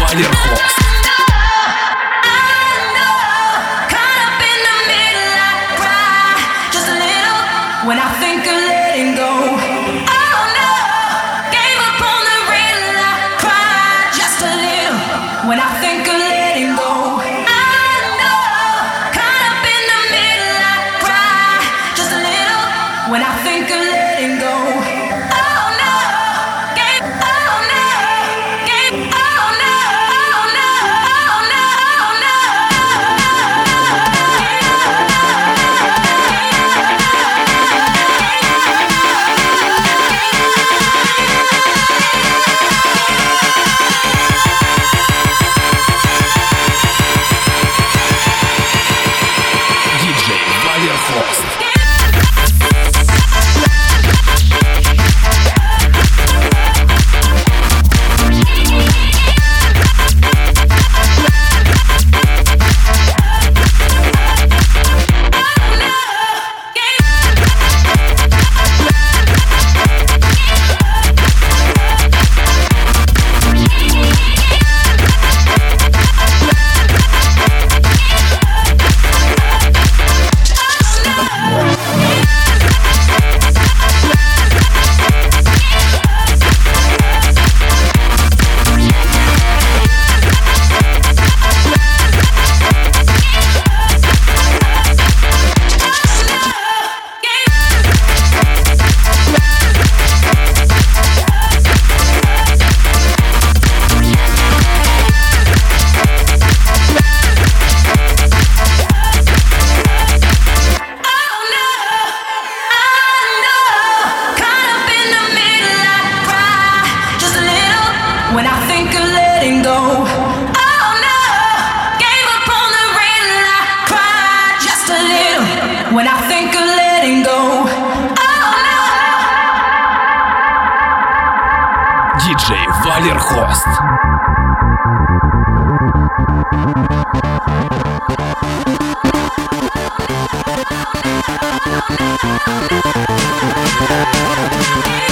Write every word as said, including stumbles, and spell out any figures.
Валер Хост. When I think of letting go, oh no, gave up on the real, I cried just a little. When I think of letting go, I know, caught up in the middle, I cry just a little. When I think of letting go, oh no, gave, oh no, gave, oh no, oh no, oh no, oh no. When I think of letting go, oh no, gave up on the real, I cried just a little. When I think of letting go, oh no. Диджей Валер Хост. Yeah.